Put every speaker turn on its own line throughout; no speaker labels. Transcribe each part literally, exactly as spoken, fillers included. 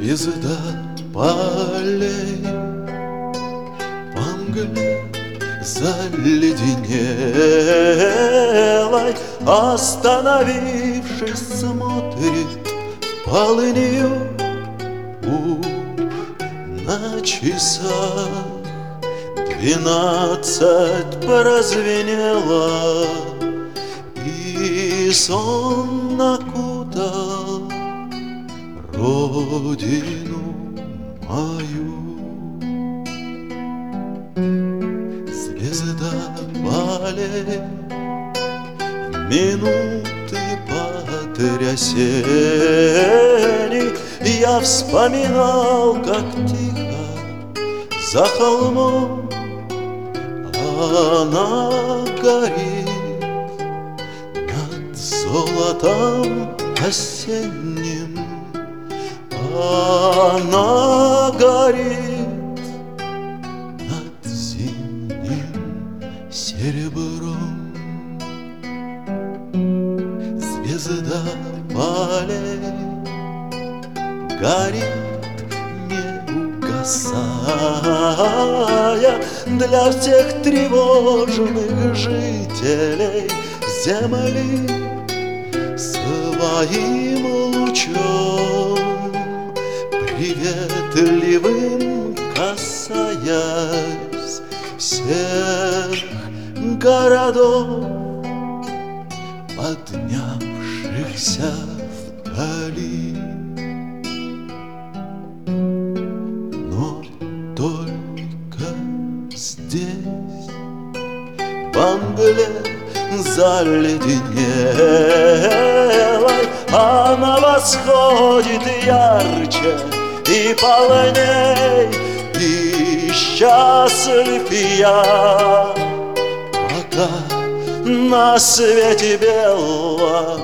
Звезда полей во мгле заледенелой, остановившись, смотрит полынью уж на часах. Двенадцать прозвенело, и сон окутал родину мою. Звезда полей минуты потрясений, я вспоминал, как тихо за холмом она горит над золотом осенним. Она горит над зимним серебром. Звезда полей горит, не угасая, для всех тревожных жителей земли своим лучом приветливым касаясь всех городов, поднявшихся вдали. Но только здесь, во мгле заледенелой, она восходит ярче и полней, и счастлив я, пока на свете белом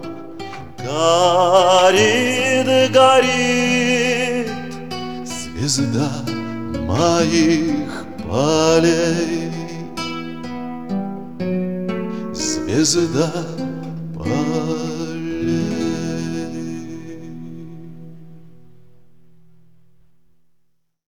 горит, горит звезда моих полей. Звезда полей.